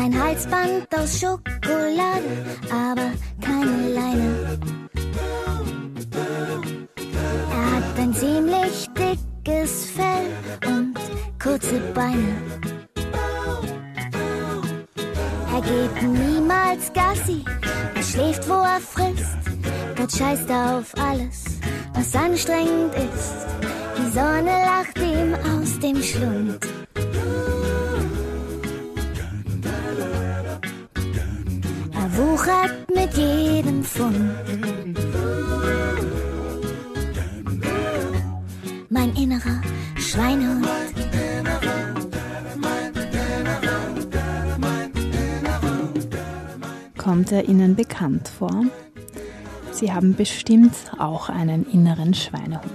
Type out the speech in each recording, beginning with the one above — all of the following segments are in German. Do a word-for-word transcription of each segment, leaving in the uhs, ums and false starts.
Ein Halsband aus Schokolade, aber keine Leine. Er hat ein ziemlich dickes Fell und kurze Beine. Er geht niemals Gassi, er schläft, wo er frisst. Gott scheißt auf alles, was anstrengend ist. Die Sonne lacht ihm aus dem Schlund. Er wuchert mit jedem Pfund. Mein innerer Schweinehund. Kommt er Ihnen bekannt vor? Sie haben bestimmt auch einen inneren Schweinehund.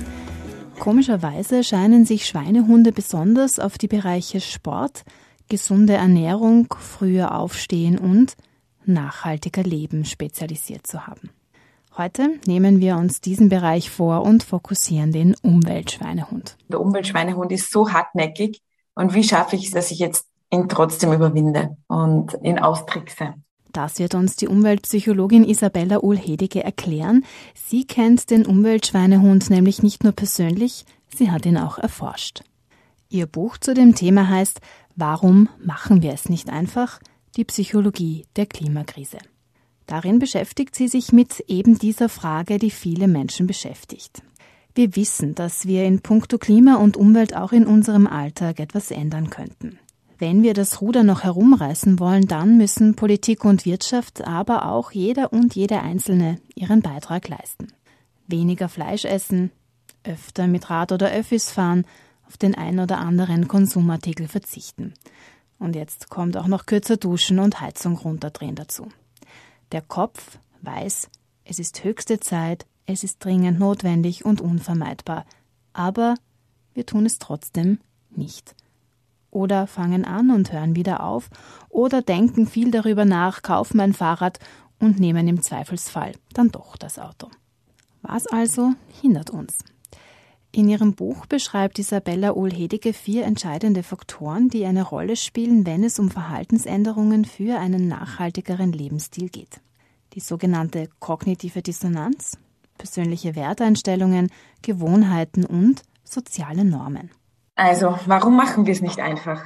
Komischerweise scheinen sich Schweinehunde besonders auf die Bereiche Sport, gesunde Ernährung, früher Aufstehen und nachhaltiger Leben spezialisiert zu haben. Heute nehmen wir uns diesen Bereich vor und fokussieren den Umweltschweinehund. Der Umweltschweinehund ist so hartnäckig und wie schaffe ich es, dass ich jetzt ihn trotzdem überwinde und ihn austrickse? Das wird uns die Umweltpsychologin Isabella Uhl-Hedige erklären. Sie kennt den Umweltschweinehund nämlich nicht nur persönlich, sie hat ihn auch erforscht. Ihr Buch zu dem Thema heißt »Warum machen wir es nicht einfach? Die Psychologie der Klimakrise«. Darin beschäftigt sie sich mit eben dieser Frage, die viele Menschen beschäftigt. Wir wissen, dass wir in puncto Klima und Umwelt auch in unserem Alltag etwas ändern könnten. Wenn wir das Ruder noch herumreißen wollen, dann müssen Politik und Wirtschaft, aber auch jeder und jede Einzelne ihren Beitrag leisten. Weniger Fleisch essen, öfter mit Rad oder Öffis fahren, auf den ein oder anderen Konsumartikel verzichten. Und jetzt kommt auch noch kürzer duschen und Heizung runterdrehen dazu. Der Kopf weiß, es ist höchste Zeit, es ist dringend notwendig und unvermeidbar. Aber wir tun es trotzdem nicht. Oder fangen an und hören wieder auf, oder denken viel darüber nach, kaufen ein Fahrrad und nehmen im Zweifelsfall dann doch das Auto. Was also hindert uns? In ihrem Buch beschreibt Isabella Uhl-Hedige vier entscheidende Faktoren, die eine Rolle spielen, wenn es um Verhaltensänderungen für einen nachhaltigeren Lebensstil geht. Die sogenannte kognitive Dissonanz, persönliche Werteinstellungen, Gewohnheiten und soziale Normen. Also, warum machen wir es nicht einfach?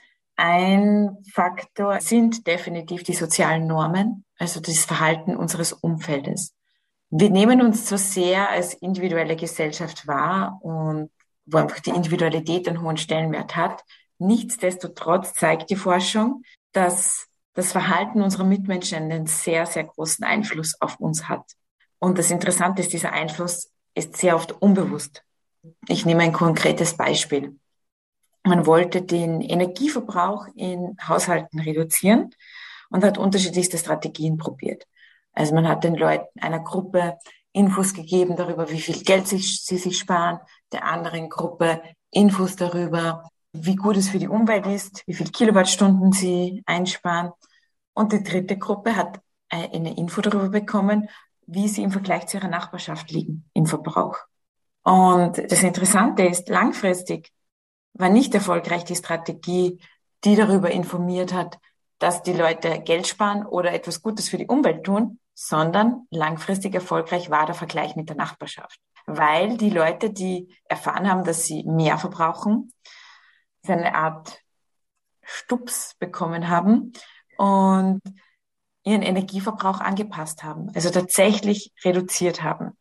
Ein Faktor sind definitiv die sozialen Normen, also das Verhalten unseres Umfeldes. Wir nehmen uns so sehr als individuelle Gesellschaft wahr und wo einfach die Individualität einen hohen Stellenwert hat. Nichtsdestotrotz zeigt die Forschung, dass das Verhalten unserer Mitmenschen einen sehr, sehr großen Einfluss auf uns hat. Und das Interessante ist, dieser Einfluss ist sehr oft unbewusst. Ich nehme ein konkretes Beispiel. Man wollte den Energieverbrauch in Haushalten reduzieren und hat unterschiedlichste Strategien probiert. Also man hat den Leuten einer Gruppe Infos gegeben darüber, wie viel Geld sich, sie sich sparen, der anderen Gruppe Infos darüber, wie gut es für die Umwelt ist, wie viel Kilowattstunden sie einsparen. Und die dritte Gruppe hat eine Info darüber bekommen, wie sie im Vergleich zu ihrer Nachbarschaft liegen im Verbrauch. Und das Interessante ist, langfristig war nicht erfolgreich die Strategie, die darüber informiert hat, dass die Leute Geld sparen oder etwas Gutes für die Umwelt tun, sondern langfristig erfolgreich war der Vergleich mit der Nachbarschaft. Weil die Leute, die erfahren haben, dass sie mehr verbrauchen, so eine Art Stups bekommen haben und ihren Energieverbrauch angepasst haben, also tatsächlich reduziert haben.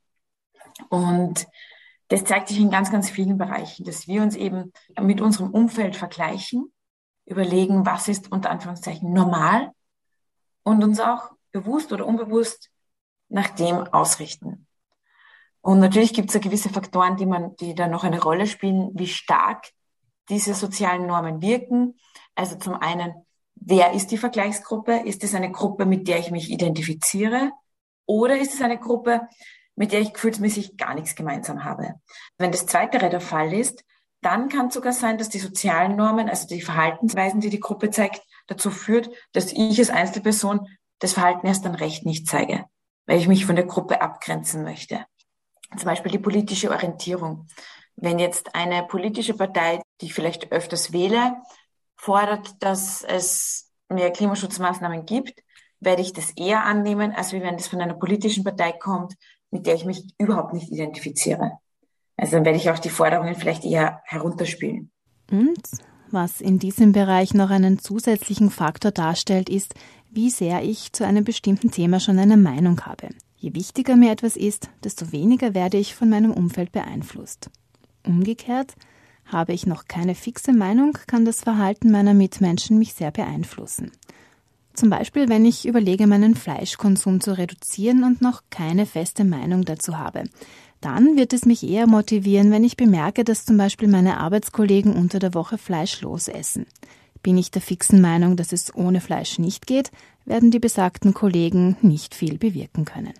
Und das zeigt sich in ganz, ganz vielen Bereichen, dass wir uns eben mit unserem Umfeld vergleichen, überlegen, was ist unter Anführungszeichen normal und uns auch bewusst oder unbewusst nach dem ausrichten. Und natürlich gibt es da gewisse Faktoren, die man, die da noch eine Rolle spielen, wie stark diese sozialen Normen wirken. Also zum einen, wer ist die Vergleichsgruppe? Ist es eine Gruppe, mit der ich mich identifiziere? Oder ist es eine Gruppe, mit der ich gefühlsmäßig gar nichts gemeinsam habe? Wenn das Zweitere der Fall ist, dann kann es sogar sein, dass die sozialen Normen, also die Verhaltensweisen, die die Gruppe zeigt, dazu führt, dass ich als Einzelperson das Verhalten erst dann recht nicht zeige, weil ich mich von der Gruppe abgrenzen möchte. Zum Beispiel die politische Orientierung. Wenn jetzt eine politische Partei, die ich vielleicht öfters wähle, fordert, dass es mehr Klimaschutzmaßnahmen gibt, werde ich das eher annehmen, als wenn das von einer politischen Partei kommt, mit der ich mich überhaupt nicht identifiziere. Also dann werde ich auch die Forderungen vielleicht eher herunterspielen. Und was in diesem Bereich noch einen zusätzlichen Faktor darstellt, ist, wie sehr ich zu einem bestimmten Thema schon eine Meinung habe. Je wichtiger mir etwas ist, desto weniger werde ich von meinem Umfeld beeinflusst. Umgekehrt, habe ich noch keine fixe Meinung, kann das Verhalten meiner Mitmenschen mich sehr beeinflussen. Zum Beispiel, wenn ich überlege, meinen Fleischkonsum zu reduzieren und noch keine feste Meinung dazu habe. Dann wird es mich eher motivieren, wenn ich bemerke, dass zum Beispiel meine Arbeitskollegen unter der Woche fleischlos essen. Bin ich der fixen Meinung, dass es ohne Fleisch nicht geht, werden die besagten Kollegen nicht viel bewirken können.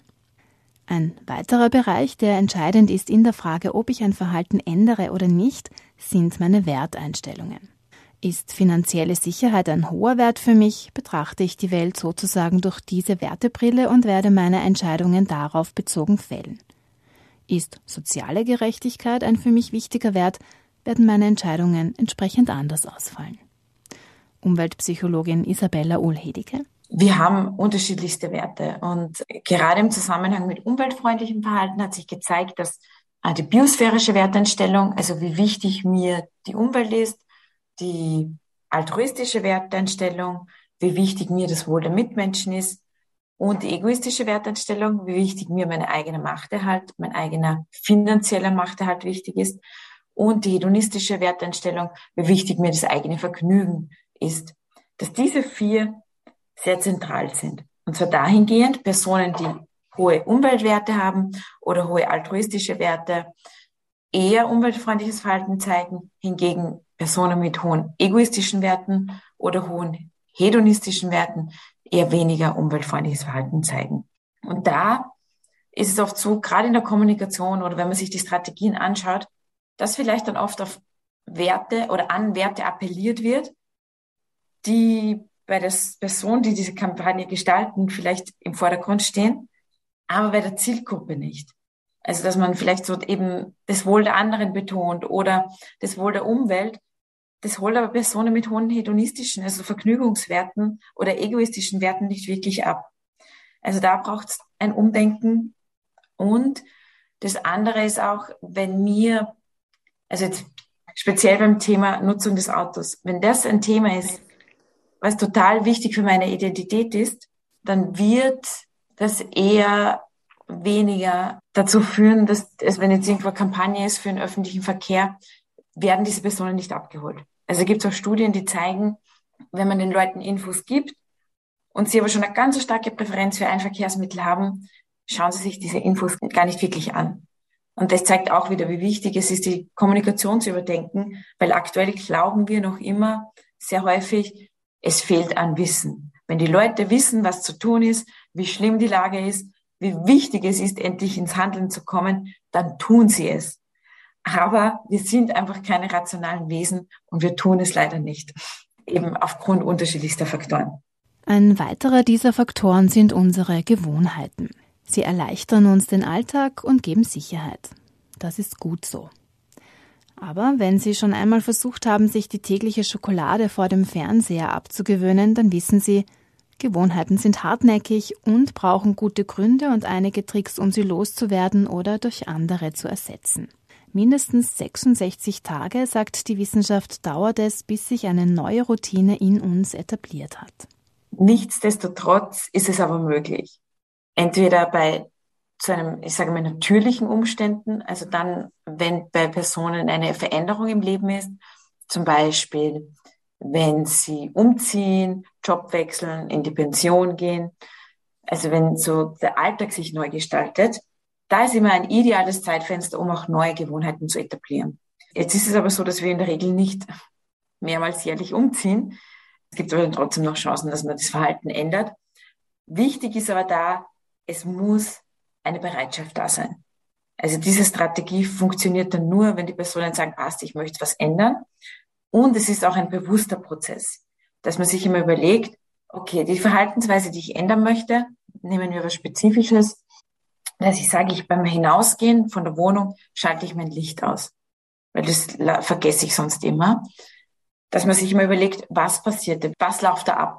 Ein weiterer Bereich, der entscheidend ist in der Frage, ob ich ein Verhalten ändere oder nicht, sind meine Werteinstellungen. Ist finanzielle Sicherheit ein hoher Wert für mich, betrachte ich die Welt sozusagen durch diese Wertebrille und werde meine Entscheidungen darauf bezogen fällen. Ist soziale Gerechtigkeit ein für mich wichtiger Wert, werden meine Entscheidungen entsprechend anders ausfallen. Umweltpsychologin Isabella Uhl-Hedicke. Wir haben unterschiedlichste Werte und gerade im Zusammenhang mit umweltfreundlichem Verhalten hat sich gezeigt, dass die biosphärische Werteinstellung, also wie wichtig mir die Umwelt ist, die altruistische Werteinstellung, wie wichtig mir das Wohl der Mitmenschen ist und die egoistische Werteinstellung, wie wichtig mir meine eigene Machterhalt, mein eigener finanzieller Machterhalt wichtig ist und die hedonistische Werteinstellung, wie wichtig mir das eigene Vergnügen ist. Dass diese vier sehr zentral sind. Und zwar dahingehend, Personen, die hohe Umweltwerte haben oder hohe altruistische Werte, eher umweltfreundliches Verhalten zeigen, hingegen Personen mit hohen egoistischen Werten oder hohen hedonistischen Werten eher weniger umweltfreundliches Verhalten zeigen. Und da ist es oft so, gerade in der Kommunikation oder wenn man sich die Strategien anschaut, dass vielleicht dann oft auf Werte oder an Werte appelliert wird, die bei der Person, die diese Kampagne gestalten, vielleicht im Vordergrund stehen, aber bei der Zielgruppe nicht. Also, dass man vielleicht so eben das Wohl der anderen betont oder das Wohl der Umwelt. Das holt aber Personen mit hohen hedonistischen, also Vergnügungswerten oder egoistischen Werten nicht wirklich ab. Also da braucht es ein Umdenken. Und das andere ist auch, wenn mir, also jetzt speziell beim Thema Nutzung des Autos, wenn das ein Thema ist, was total wichtig für meine Identität ist, dann wird das eher weniger dazu führen, dass es, wenn jetzt irgendwo eine Kampagne ist für den öffentlichen Verkehr, werden diese Personen nicht abgeholt. Also gibt es auch Studien, die zeigen, wenn man den Leuten Infos gibt und sie aber schon eine ganz starke Präferenz für ein Verkehrsmittel haben, schauen sie sich diese Infos gar nicht wirklich an. Und das zeigt auch wieder, wie wichtig es ist, die Kommunikation zu überdenken, weil aktuell glauben wir noch immer sehr häufig, es fehlt an Wissen. Wenn die Leute wissen, was zu tun ist, wie schlimm die Lage ist, wie wichtig es ist, endlich ins Handeln zu kommen, dann tun sie es. Aber wir sind einfach keine rationalen Wesen und wir tun es leider nicht, eben aufgrund unterschiedlichster Faktoren. Ein weiterer dieser Faktoren sind unsere Gewohnheiten. Sie erleichtern uns den Alltag und geben Sicherheit. Das ist gut so. Aber wenn Sie schon einmal versucht haben, sich die tägliche Schokolade vor dem Fernseher abzugewöhnen, dann wissen Sie, Gewohnheiten sind hartnäckig und brauchen gute Gründe und einige Tricks, um sie loszuwerden oder durch andere zu ersetzen. Mindestens sechsundsechzig Tage, sagt die Wissenschaft, dauert es, bis sich eine neue Routine in uns etabliert hat. Nichtsdestotrotz ist es aber möglich. Entweder bei zu einem, ich sage mal, natürlichen Umständen, also dann, wenn bei Personen eine Veränderung im Leben ist, zum Beispiel, wenn sie umziehen, Job wechseln, in die Pension gehen, also wenn so der Alltag sich neu gestaltet, da ist immer ein ideales Zeitfenster, um auch neue Gewohnheiten zu etablieren. Jetzt ist es aber so, dass wir in der Regel nicht mehrmals jährlich umziehen. Es gibt aber trotzdem noch Chancen, dass man das Verhalten ändert. Wichtig ist aber da, es muss eine Bereitschaft da sein. Also diese Strategie funktioniert dann nur, wenn die Personen sagen, passt, ich möchte was ändern. Und es ist auch ein bewusster Prozess, dass man sich immer überlegt, okay, die Verhaltensweise, die ich ändern möchte, nehmen wir was Spezifisches, dass ich sage, ich beim Hinausgehen von der Wohnung schalte ich mein Licht aus, weil das vergesse ich sonst immer. Dass man sich immer überlegt, was passiert, was läuft da ab?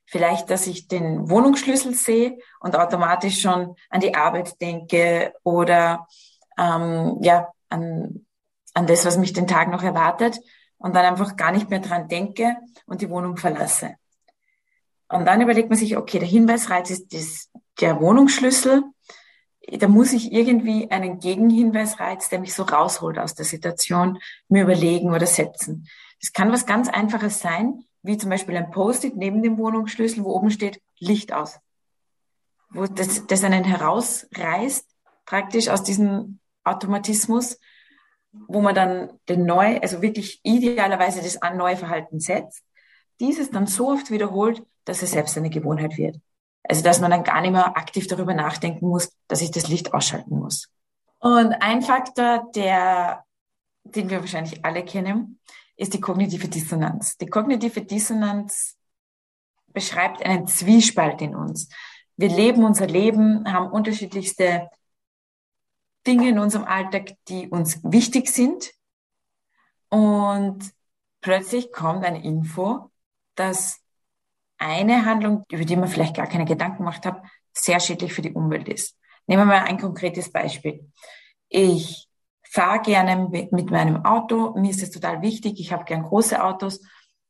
Vielleicht, dass ich den Wohnungsschlüssel sehe und automatisch schon an die Arbeit denke oder ähm, ja an, an das, was mich den Tag noch erwartet und dann einfach gar nicht mehr dran denke und die Wohnung verlasse. Und dann überlegt man sich, okay, der Hinweisreiz ist das, der Wohnungsschlüssel. Da muss ich irgendwie einen Gegenhinweisreiz, der mich so rausholt aus der Situation, mir überlegen oder setzen. Das kann was ganz Einfaches sein, wie zum Beispiel ein Post-it neben dem Wohnungsschlüssel, wo oben steht Licht aus. Wo das, das einen herausreißt, praktisch aus diesem Automatismus, wo man dann den neu, also wirklich idealerweise das neue Verhalten setzt, dieses dann so oft wiederholt, dass es selbst eine Gewohnheit wird. Also dass man dann gar nicht mehr aktiv darüber nachdenken muss, dass ich das Licht ausschalten muss. Und ein Faktor, der, den wir wahrscheinlich alle kennen, ist die kognitive Dissonanz. Die kognitive Dissonanz beschreibt einen Zwiespalt in uns. Wir leben unser Leben, haben unterschiedlichste Dinge in unserem Alltag, die uns wichtig sind. Und plötzlich kommt eine Info, dass eine Handlung, über die man vielleicht gar keine Gedanken gemacht hat, sehr schädlich für die Umwelt ist. Nehmen wir mal ein konkretes Beispiel. Ich fahre gerne mit meinem Auto, mir ist es total wichtig, ich habe gern große Autos.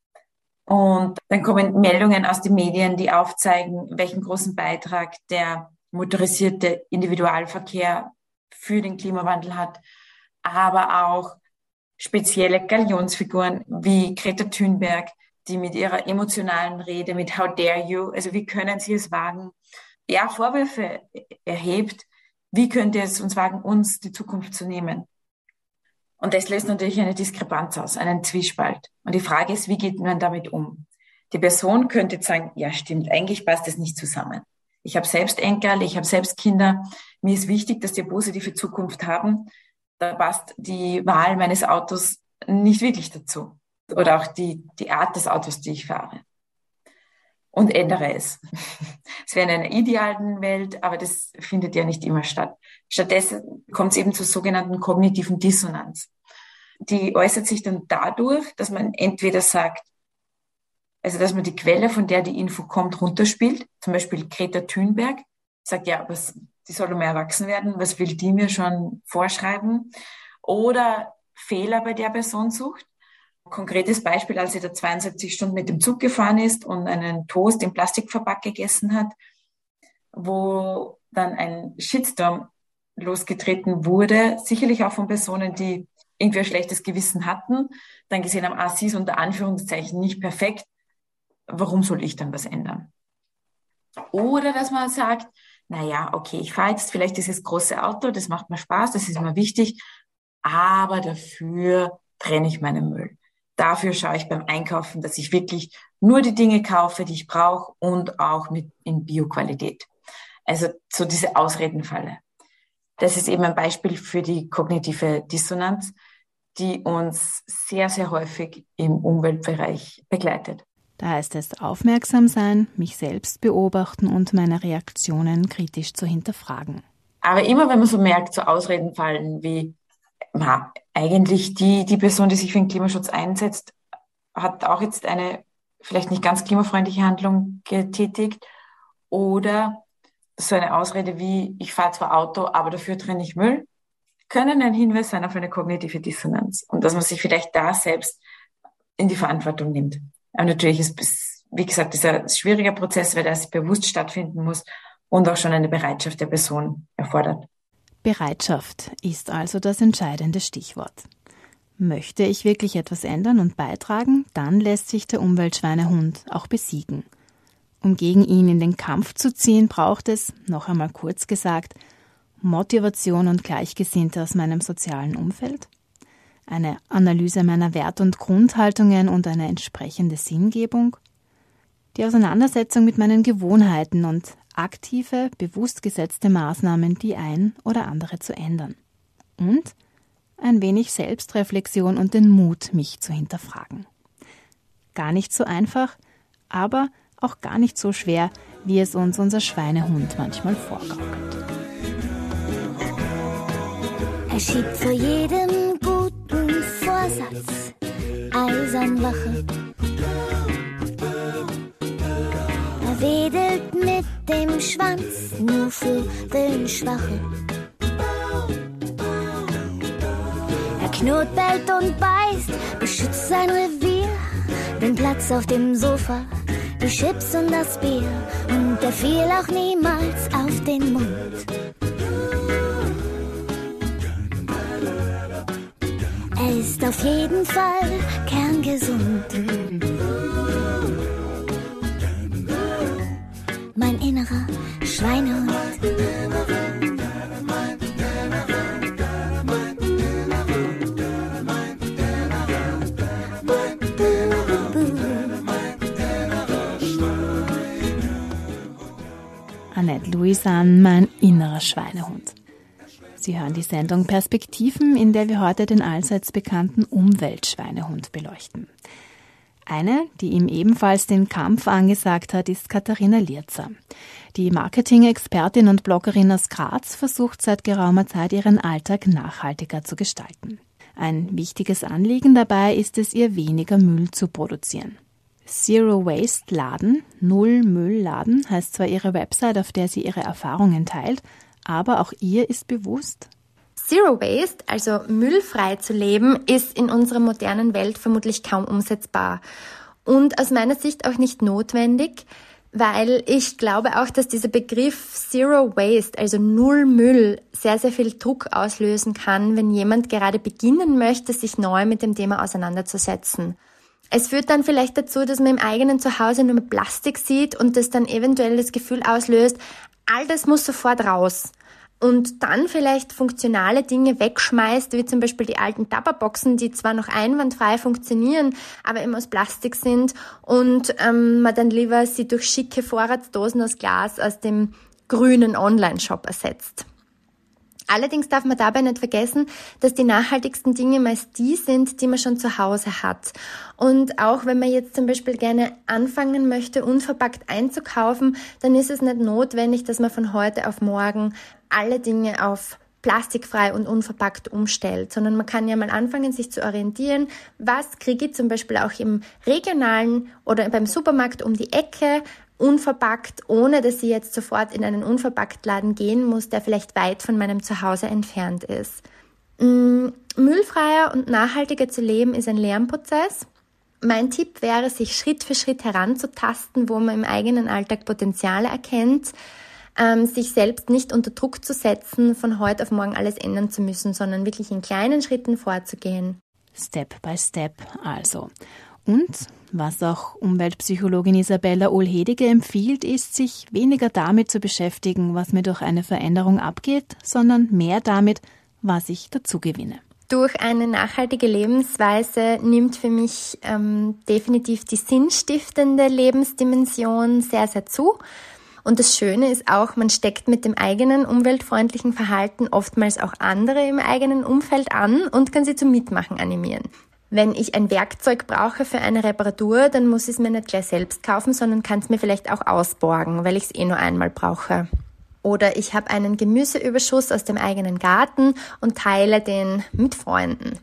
Und dann kommen Meldungen aus den Medien, die aufzeigen, welchen großen Beitrag der motorisierte Individualverkehr für den Klimawandel hat, aber auch spezielle Galionsfiguren wie Greta Thunberg, die mit ihrer emotionalen Rede, mit How dare you, also wie können Sie es wagen, ja, Vorwürfe erhebt, wie könnt ihr es uns wagen, uns die Zukunft zu nehmen? Und das löst natürlich eine Diskrepanz aus, einen Zwiespalt. Und die Frage ist, wie geht man damit um? Die Person könnte jetzt sagen, ja stimmt, eigentlich passt das nicht zusammen. Ich habe selbst Enkel, ich habe selbst Kinder. Mir ist wichtig, dass die eine positive Zukunft haben. Da passt die Wahl meines Autos nicht wirklich dazu. Oder auch die, die Art des Autos, die ich fahre. Und ändere es. Es wäre in einer idealen Welt, aber das findet ja nicht immer statt. Stattdessen kommt es eben zur sogenannten kognitiven Dissonanz. Die äußert sich dann dadurch, dass man entweder sagt, also dass man die Quelle, von der die Info kommt, runterspielt. Zum Beispiel Greta Thunberg sagt, ja, was, die soll mehr erwachsen werden, was will die mir schon vorschreiben? Oder Fehler bei der Person sucht. Konkretes Beispiel, als sie da zweiundsiebzig Stunden mit dem Zug gefahren ist und einen Toast im Plastikverpack gegessen hat, wo dann ein Shitstorm losgetreten wurde, sicherlich auch von Personen, die irgendwie ein schlechtes Gewissen hatten, dann gesehen haben, ah, sie ist unter Anführungszeichen nicht perfekt, warum soll ich dann was ändern? Oder dass man sagt, naja, okay, ich fahre jetzt vielleicht dieses große Auto, das macht mir Spaß, das ist mir wichtig, aber dafür trenne ich meinen Müll. Dafür schaue ich beim Einkaufen, dass ich wirklich nur die Dinge kaufe, die ich brauche und auch mit in Bio-Qualität. Also so diese Ausredenfalle. Das ist eben ein Beispiel für die kognitive Dissonanz, die uns sehr, sehr häufig im Umweltbereich begleitet. Da heißt es aufmerksam sein, mich selbst beobachten und meine Reaktionen kritisch zu hinterfragen. Aber immer wenn man so merkt, so Ausredenfallen wie na, eigentlich die, die Person, die sich für den Klimaschutz einsetzt, hat auch jetzt eine vielleicht nicht ganz klimafreundliche Handlung getätigt. Oder so eine Ausrede wie, ich fahre zwar Auto, aber dafür trenne ich Müll, können ein Hinweis sein auf eine kognitive Dissonanz. Und dass man sich vielleicht da selbst in die Verantwortung nimmt. Aber natürlich ist es, wie gesagt, ist ein schwieriger Prozess, weil das bewusst stattfinden muss und auch schon eine Bereitschaft der Person erfordert. Bereitschaft ist also das entscheidende Stichwort. Möchte ich wirklich etwas ändern und beitragen, dann lässt sich der Umweltschweinehund auch besiegen. Um gegen ihn in den Kampf zu ziehen, braucht es, noch einmal kurz gesagt, Motivation und Gleichgesinnte aus meinem sozialen Umfeld, eine Analyse meiner Wert- und Grundhaltungen und eine entsprechende Sinngebung, die Auseinandersetzung mit meinen Gewohnheiten und aktive, bewusst gesetzte Maßnahmen, die ein oder andere zu ändern. Und ein wenig Selbstreflexion und den Mut, mich zu hinterfragen. Gar nicht so einfach, aber auch gar nicht so schwer, wie es uns unser Schweinehund manchmal vorgaukelt. Er schiebt vor jedem guten Vorsatz eisern Wache. wedelt mit dem Schwanz, nur für den Schwache. Er knurrt, bellt und beißt, beschützt sein Revier, den Platz auf dem Sofa, die Chips und das Bier. Und er fiel auch niemals auf den Mund. Er ist auf jeden Fall kerngesund. Mein innerer Schweinehund. Annette Louisan, mein innerer Schweinehund. Sie hören die Sendung Perspektiven, in der wir heute den allseits bekannten Umweltschweinehund beleuchten. Eine, die ihm ebenfalls den Kampf angesagt hat, ist Katharina Lierzer. Die Marketing-Expertin und Bloggerin aus Graz versucht seit geraumer Zeit, ihren Alltag nachhaltiger zu gestalten. Ein wichtiges Anliegen dabei ist es, ihr weniger Müll zu produzieren. Zero Waste Laden, Null Müll Laden, heißt zwar ihre Website, auf der sie ihre Erfahrungen teilt, aber auch ihr ist bewusst: Zero Waste, also müllfrei zu leben, ist in unserer modernen Welt vermutlich kaum umsetzbar. Und aus meiner Sicht auch nicht notwendig, weil ich glaube auch, dass dieser Begriff Zero Waste, also Null Müll, sehr, sehr viel Druck auslösen kann, wenn jemand gerade beginnen möchte, sich neu mit dem Thema auseinanderzusetzen. Es führt dann vielleicht dazu, dass man im eigenen Zuhause nur mehr Plastik sieht und das dann eventuell das Gefühl auslöst, all das muss sofort raus. Und dann vielleicht funktionale Dinge wegschmeißt, wie zum Beispiel die alten Tupperboxen, die zwar noch einwandfrei funktionieren, aber eben aus Plastik sind und ähm, man dann lieber sie durch schicke Vorratsdosen aus Glas aus dem grünen Online-Shop ersetzt. Allerdings darf man dabei nicht vergessen, dass die nachhaltigsten Dinge meist die sind, die man schon zu Hause hat. Und auch wenn man jetzt zum Beispiel gerne anfangen möchte, unverpackt einzukaufen, dann ist es nicht notwendig, dass man von heute auf morgen alle Dinge auf plastikfrei und unverpackt umstellt, sondern man kann ja mal anfangen, sich zu orientieren, was kriege ich zum Beispiel auch im regionalen oder beim Supermarkt um die Ecke, unverpackt, ohne dass ich jetzt sofort in einen Unverpacktladen gehen muss, der vielleicht weit von meinem Zuhause entfernt ist. Mhm. Müllfreier und nachhaltiger zu leben ist ein Lernprozess. Mein Tipp wäre, sich Schritt für Schritt heranzutasten, wo man im eigenen Alltag Potenziale erkennt, ähm, sich selbst nicht unter Druck zu setzen, von heute auf morgen alles ändern zu müssen, sondern wirklich in kleinen Schritten vorzugehen. Step by Step also. Und was auch Umweltpsychologin Isabella Ohl-Hedige empfiehlt, ist, sich weniger damit zu beschäftigen, was mir durch eine Veränderung abgeht, sondern mehr damit, was ich dazu gewinne. Durch eine nachhaltige Lebensweise nimmt für mich ähm, definitiv die sinnstiftende Lebensdimension sehr, sehr zu. Und das Schöne ist auch, man steckt mit dem eigenen umweltfreundlichen Verhalten oftmals auch andere im eigenen Umfeld an und kann sie zum Mitmachen animieren. Wenn ich ein Werkzeug brauche für eine Reparatur, dann muss ich es mir nicht gleich selbst kaufen, sondern kann es mir vielleicht auch ausborgen, weil ich es eh nur einmal brauche. Oder ich habe einen Gemüseüberschuss aus dem eigenen Garten und teile den mit Freunden.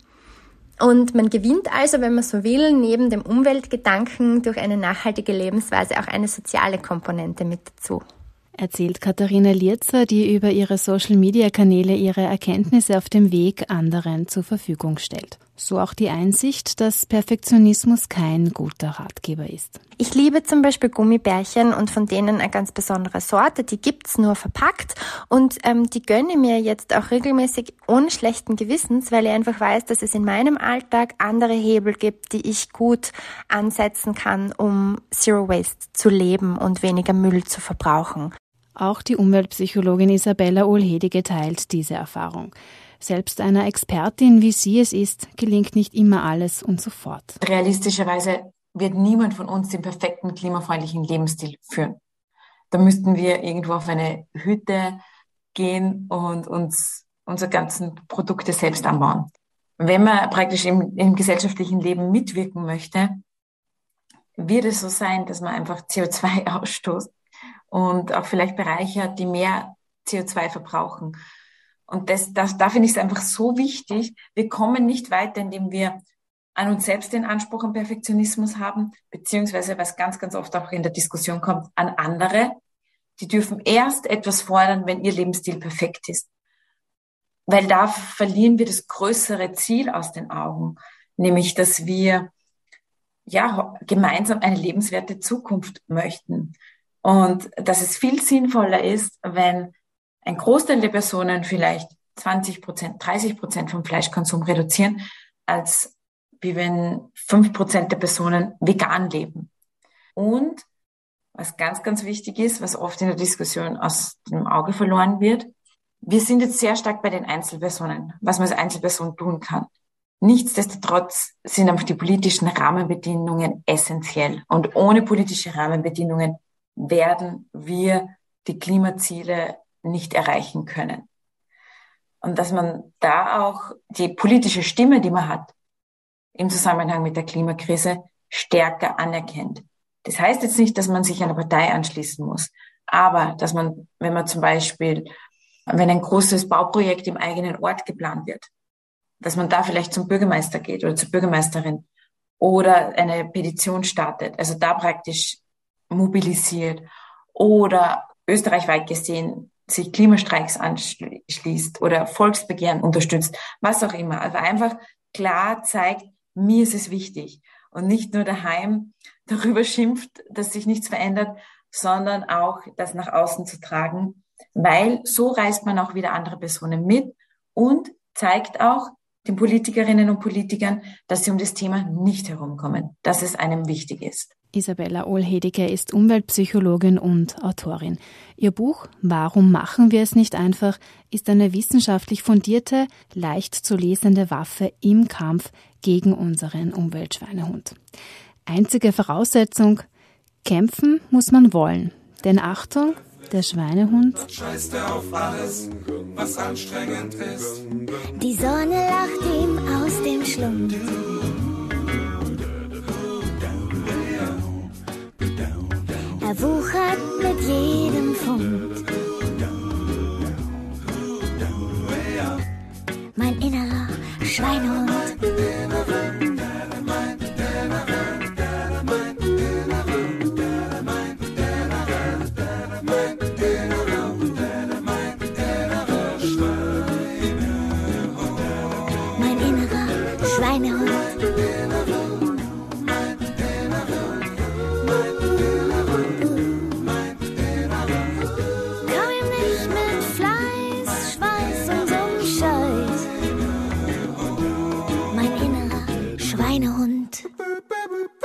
Und man gewinnt also, wenn man so will, neben dem Umweltgedanken durch eine nachhaltige Lebensweise auch eine soziale Komponente mit dazu. Erzählt Katharina Lierzer, die über ihre Social-Media-Kanäle ihre Erkenntnisse auf dem Weg anderen zur Verfügung stellt. So auch die Einsicht, dass Perfektionismus kein guter Ratgeber ist. Ich liebe zum Beispiel Gummibärchen und von denen eine ganz besondere Sorte, die gibt's nur verpackt und ähm, die gönne mir jetzt auch regelmäßig ohne schlechten Gewissens, weil ich einfach weiß, dass es in meinem Alltag andere Hebel gibt, die ich gut ansetzen kann, um Zero Waste zu leben und weniger Müll zu verbrauchen. Auch die Umweltpsychologin Isabella Ohl-Hedige teilt diese Erfahrung. Selbst einer Expertin, wie sie es ist, gelingt nicht immer alles und sofort. Realistischerweise wird niemand von uns den perfekten klimafreundlichen Lebensstil führen. Da müssten wir irgendwo auf eine Hütte gehen und uns unsere ganzen Produkte selbst anbauen. Wenn man praktisch im, im gesellschaftlichen Leben mitwirken möchte, wird es so sein, dass man einfach C O zwei ausstoßt und auch vielleicht Bereiche hat, die mehr C O zwei verbrauchen. Und das, das, da finde ich es einfach so wichtig. Wir kommen nicht weiter, indem wir an uns selbst den Anspruch an Perfektionismus haben, beziehungsweise, was ganz, ganz oft auch in der Diskussion kommt, an andere. Die dürfen erst etwas fordern, wenn ihr Lebensstil perfekt ist. Weil da verlieren wir das größere Ziel aus den Augen, nämlich, dass wir ja gemeinsam eine lebenswerte Zukunft möchten. Und dass es viel sinnvoller ist, wenn ein Großteil der Personen vielleicht zwanzig Prozent, dreißig Prozent vom Fleischkonsum reduzieren, als wie wenn fünf Prozent der Personen vegan leben. Und was ganz, ganz wichtig ist, was oft in der Diskussion aus dem Auge verloren wird, wir sind jetzt sehr stark bei den Einzelpersonen, was man als Einzelperson tun kann. Nichtsdestotrotz sind einfach die politischen Rahmenbedingungen essentiell. Und ohne politische Rahmenbedingungen werden wir die Klimaziele nicht erreichen können. Und dass man da auch die politische Stimme, die man hat, im Zusammenhang mit der Klimakrise stärker anerkennt. Das heißt jetzt nicht, dass man sich einer Partei anschließen muss, aber dass man, wenn man zum Beispiel, wenn ein großes Bauprojekt im eigenen Ort geplant wird, dass man da vielleicht zum Bürgermeister geht oder zur Bürgermeisterin oder eine Petition startet, also da praktisch mobilisiert oder österreichweit gesehen sich Klimastreiks anschließt oder Volksbegehren unterstützt, was auch immer. Also einfach klar zeigt, mir ist es wichtig und nicht nur daheim darüber schimpft, dass sich nichts verändert, sondern auch das nach außen zu tragen, weil so reißt man auch wieder andere Personen mit und zeigt auch den Politikerinnen und Politikern, dass sie um das Thema nicht herumkommen, dass es einem wichtig ist. Isabella Ohl-Hediger ist Umweltpsychologin und Autorin. Ihr Buch »Warum machen wir es nicht einfach« ist eine wissenschaftlich fundierte, leicht zu lesende Waffe im Kampf gegen unseren Umweltschweinehund. Einzige Voraussetzung: kämpfen muss man wollen. Denn Achtung, der Schweinehund scheißt er auf alles, was anstrengend ist. Die Sonne lacht ihm aus dem Schlund. Er wuchert mit jedem Pfund. Mein innerer Schweinehund. Mein innerer Schweinehund. Schweinehund.